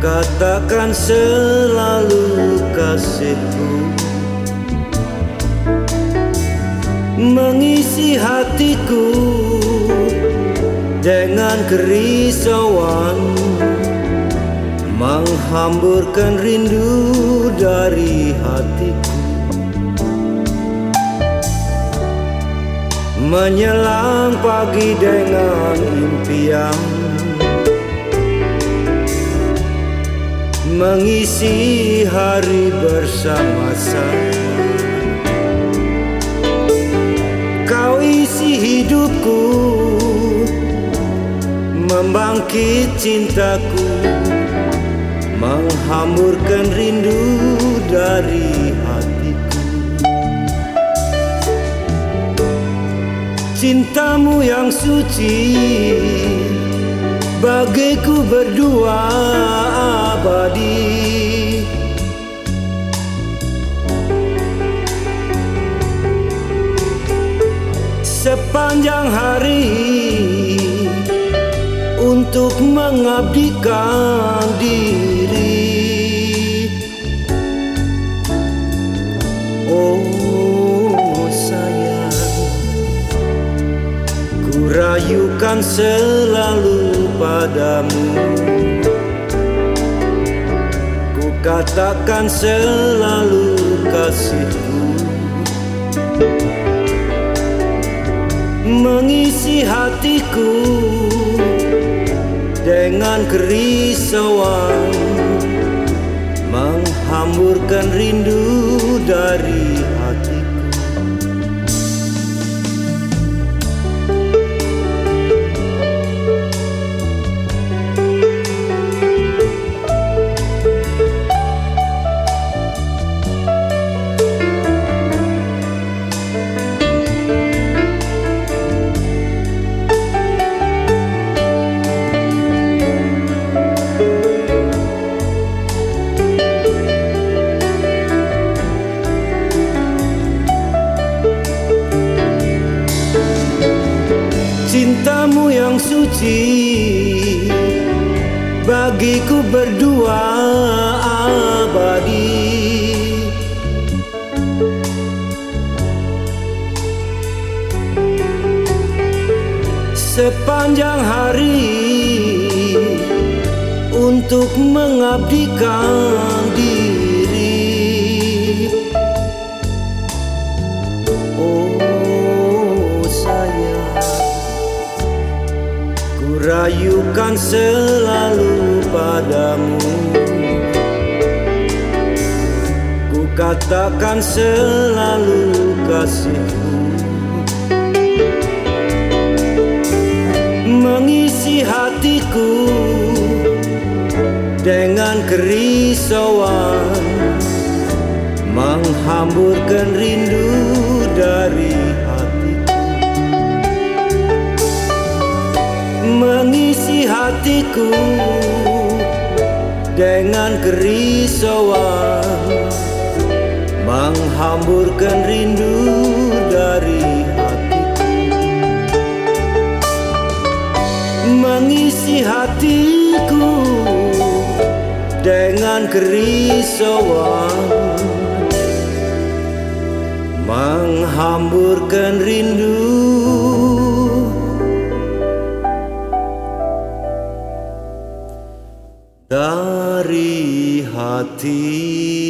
katakan selalu kasihku mengisi hatiku dengan kerisauan, menghamburkan rindu dari hatiku. Menyelang pagi dengan impian, mengisi hari bersama-sama. Kau isi hidupku, membangkit cintaku, menghamburkan rindu dari hatiku. Cintamu yang suci bagiku berdua abadi. Sepanjang hari untuk mengabdikan diri. Oh sayang, ku rayukan selalu padamu, ku katakan selalu kasihku, mengisi hatiku dengan kerisauan, menghamburkan rindu dari hatiku. Cintamu yang suci bagiku berdua abadi. Sepanjang hari untuk mengabdikan diri. Oh sayang, ku rayukan selalu padamu, ku katakan selalu kasihku, mengisi hatiku dengan kerisauan, menghamburkan rindu dari hatiku, mengisi hatiku dengan kerisauan, menghamburkan rindu dari hatiku, mengisi hatiku dengan kerisauan, menghamburkan rindu dari hati.